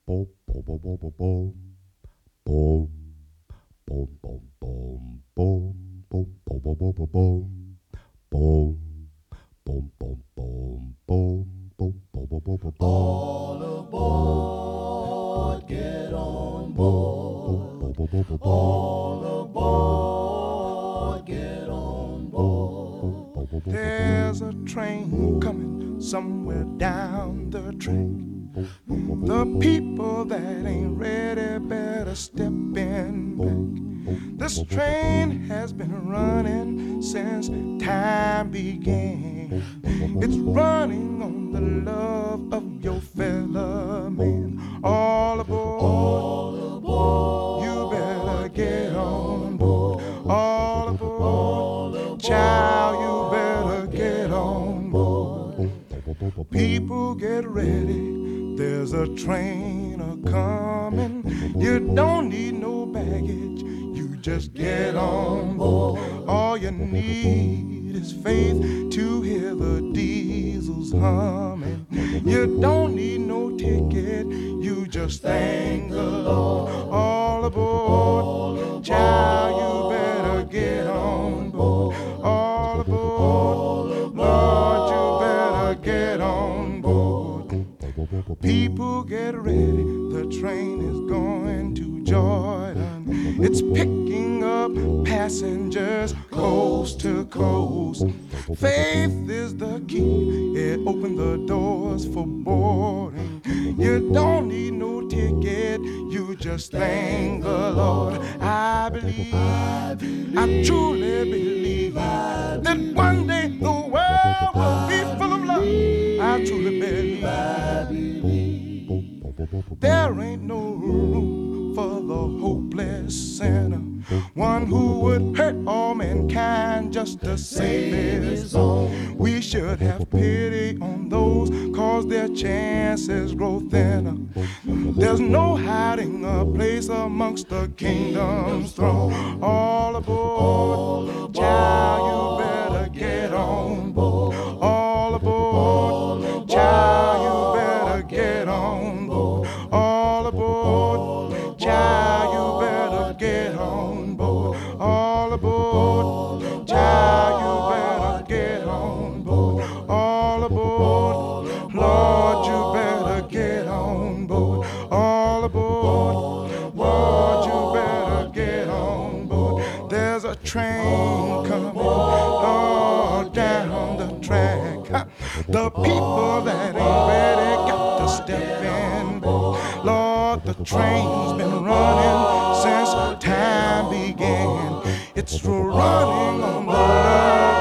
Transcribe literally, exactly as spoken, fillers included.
All aboard, get on board. All aboard, get on board. There's a train coming somewhere down the track. The people that ain't ready better step in back. This train has been running since time began. It's running on the love of your fellow man. All aboard, all aboard. You better get on board. All aboard, child, you better get on board. People get ready, there's a train a-comin'. You don't need no baggage, you just get on board. All you need is faith to hear the diesels humming. You don't need no ticket, you just thank the Lord. All aboard, child, you better get on board. All aboard, Lord, you better get on board. People get ready, the train is going to Jordan. It's picking up passengers coast to coast. Faith is the key, it opens the doors for boarding. You don't need no ticket, you just thank the Lord. I believe, I, believe, I truly believe I that believe, one day the world will be full of love. I truly believe, I believe there ain't no room for the hopeless sinner, one who would hurt all mankind just to save his own. We should have pity on those, cause their chances grow thinner. There's no hiding a place amongst the kingdom's throne. All aboard, child, you better get on board. All aboard, child, you better get on board. All aboard, child, you better get on board. All aboard, child, you better get on board. All aboard, Lord, you better get on board. All aboard, Lord, you better get on board. There's a train coming, oh, down the track. The people that ain't ready got to step in. Lord, the train's been running since time began. It's running on the love